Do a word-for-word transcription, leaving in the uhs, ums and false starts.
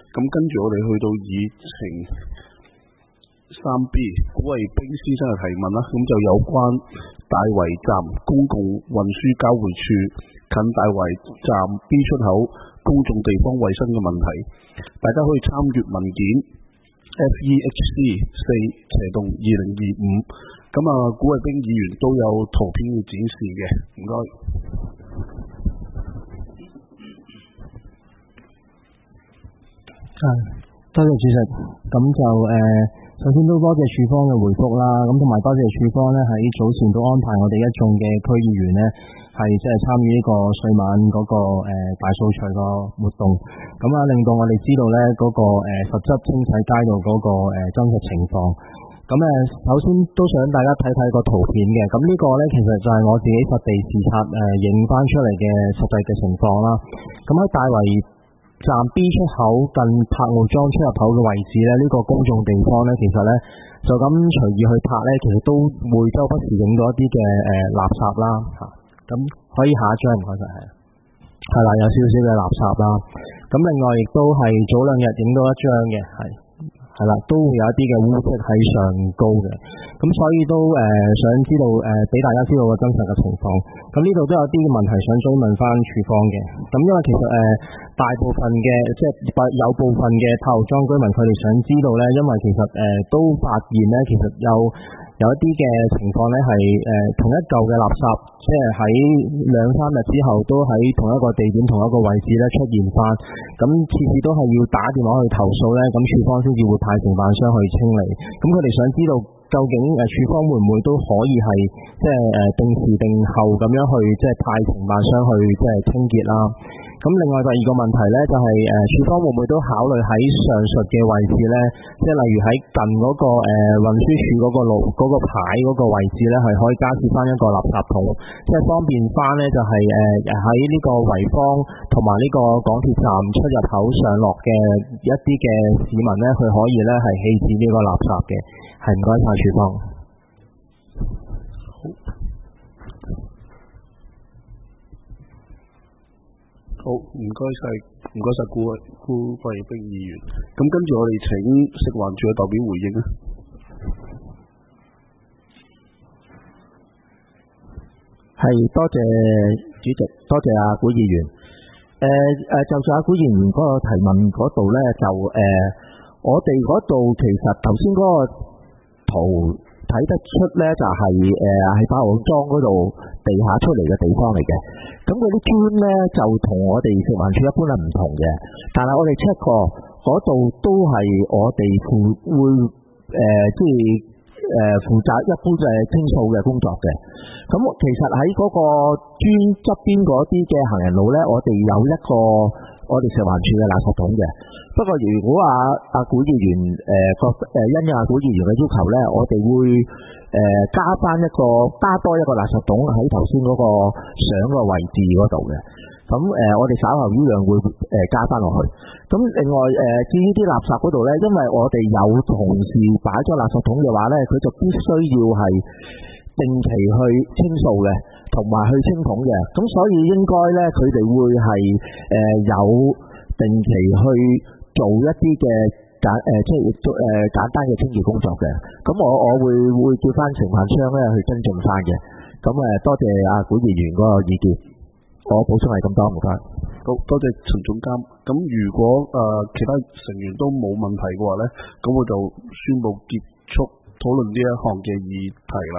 咁跟住我哋去到議程三 B， 古慧冰先生嘅提問啦，咁就有關大圍站公共運輸交匯處近大圍站 B 出口公眾地方衛生嘅問題，大家可以參閱文件 F E H C 四斜洞二零二五，咁啊古慧冰議員都有圖片要展示嘅，唔該。 係，多謝主席。咁就誒、呃，首先都多謝署方嘅回覆啦，咁同埋多謝署方咧喺早前都安排我哋一眾嘅區議員咧，係即係參與呢個歲晚嗰、那個誒、呃、大掃除個活動，咁啊令到我哋知道咧嗰、那個誒、呃、實質清洗街道嗰、那個誒、呃、真實情況。咁誒，首先都想大家睇睇個圖片嘅，咁呢個咧其實就係我自己實地視察誒影翻出嚟嘅實際嘅情況啦。咁喺大圍站 B 出口近柏傲莊出入口嘅位置咧，呢、這個公眾地方咧，其實咧就咁隨意去拍咧，其實都會周不時影到一啲嘅誒垃圾啦嚇。咁可以下一張唔該晒，係係啦，有少少嘅垃圾啦。咁另外亦都係早兩日影到一張嘅，係係啦，都會有一啲嘅污跡喺上高嘅。咁所以都誒、呃、想知道誒俾、呃、大家知道個真實嘅情況。咁呢度都有啲問題想追問翻署方嘅。咁因為其實誒、呃、大部分嘅即係有部分嘅柏傲莊居民佢哋想知道咧，因為其實誒、呃、都發現咧，其實有有一啲嘅情況咧係誒同一嚿嘅垃圾，即係喺兩三日之後都喺同一個地點同一個位置咧出現翻。咁次次都係要打電話去投訴咧，咁署方先至會派承辦商去清理。咁佢哋想知道究竟誒署方會唔會都可以係即係誒定時定候咁樣去即係派承辦商去即係清潔啦。咁另外第二個問題咧就係誒署方會唔會都考慮喺上述嘅位置咧，即係例如喺近嗰、那個誒、呃、運輸署嗰個路嗰、那個牌嗰個位置咧，係可以加設翻一個垃圾桶，即係方便翻咧就係誒喺呢個圍坊同埋呢個港鐵站出入口上落嘅一啲嘅市民咧，佢可以咧係棄置呢個垃圾嘅。係唔該晒署方。 好，唔該晒，唔該晒古古慧冰議員。咁跟住我哋請食環署嘅代表回應啊。 係，多謝主席，多謝阿古議員。誒、呃、誒，就算阿古議員嗰個提問嗰度咧，就誒、呃、我哋嗰度其實頭先嗰個圖睇得出咧，就係誒喺柏傲莊嗰度地下出嚟嘅地方嚟嘅。咁嗰啲磚咧就同我哋食環署一般係唔同嘅，但係我哋 check 過嗰度都係我哋負會誒即係誒負責一般嘅清掃嘅工作嘅。咁其實喺嗰個磚側邊嗰啲嘅行人路咧，我哋有一個我哋食環署嘅垃圾桶嘅。不過如果阿阿古議員誒覺誒因應阿古議員嘅要求咧，我哋會誒、呃、加翻一個加多一個垃圾桶喺頭先嗰個相個位置嗰度嘅。咁誒、呃、我哋稍後呢樣會誒、呃、加翻落去。咁另外誒、呃、至於啲垃圾嗰度咧，因為我哋有同事擺咗垃圾桶嘅話咧，佢就必須要係定期去清掃嘅，同埋去清桶嘅。咁所以應該咧，佢哋會係誒、呃、有定期去做一啲嘅簡誒、呃，即係亦都誒簡單嘅清潔工作嘅。咁我我會會叫翻承辦商咧去跟進翻嘅。咁誒多謝阿古議員嗰個意見，我補充係咁多，唔該。 好多謝陳總監。咁如果誒、呃、其他成員都冇問題嘅話咧，咁我就宣布結束討論呢一項嘅議題啦。